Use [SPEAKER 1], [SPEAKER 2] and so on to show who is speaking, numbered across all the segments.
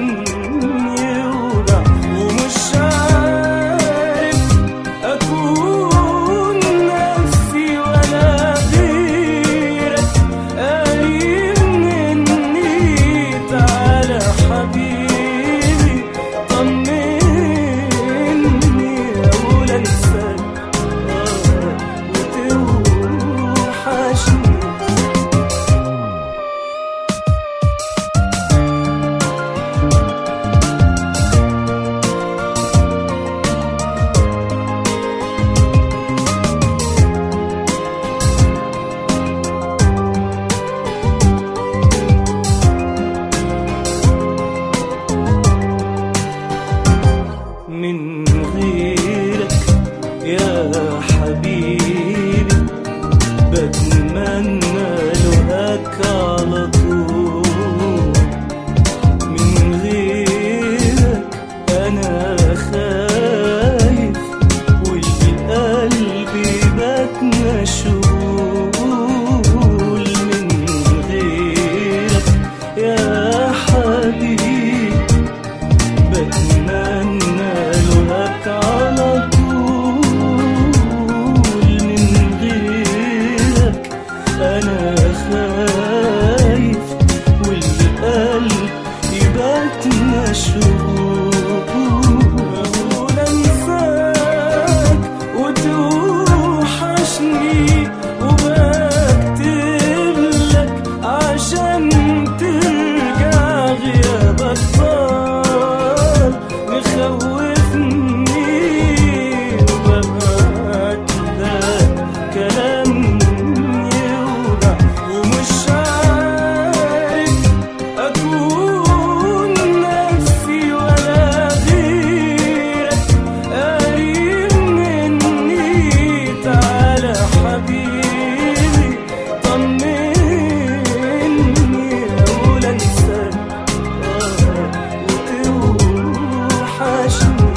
[SPEAKER 1] يوجع، ومش عارف أكون نفسي ولا غيرك قريب مني. تعالى حبيبي طمني أقول أنساك وتوحشني. من غيرك يا حبيبي بتمنى لقاك على طول. من غيرك أنا خايف والقلبي بات مشغول. من غيرك يا حبيبي بتمنى لقاك على طول. من غيرك أنا خايف والقلب يبات مشغول. أقول أنساك وتوحشني وبكتب لك عشان ترجع. غيابك طال مخوفني وببعت لك كلام يوجع، ومش عارف أكون نفسي ولا غيرك قريب مني. تعالى حبيبي طمني أقول أنساك وتوحشني.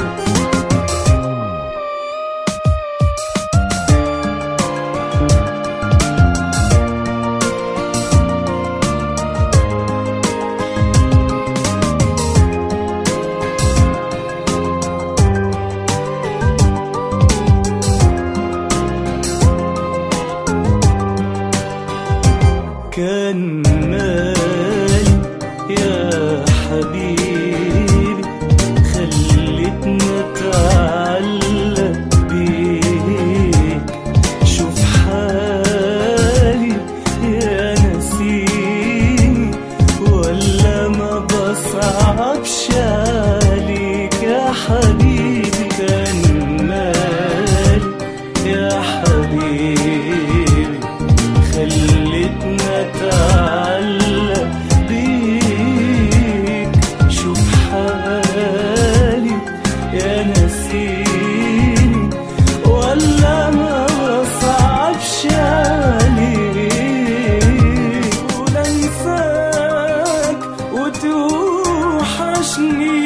[SPEAKER 1] كان مالي يا حبيبي خلتني أتعلق بيك. شوف حالي يا نسيني ولا ما بصعبش عليك يا حبيبي. كان مالي يا حبيبي خلتني أتعلق بيك. شوف حالي يا نسيني ولا ما بصعبش عليك. قول أنساك وتوحشني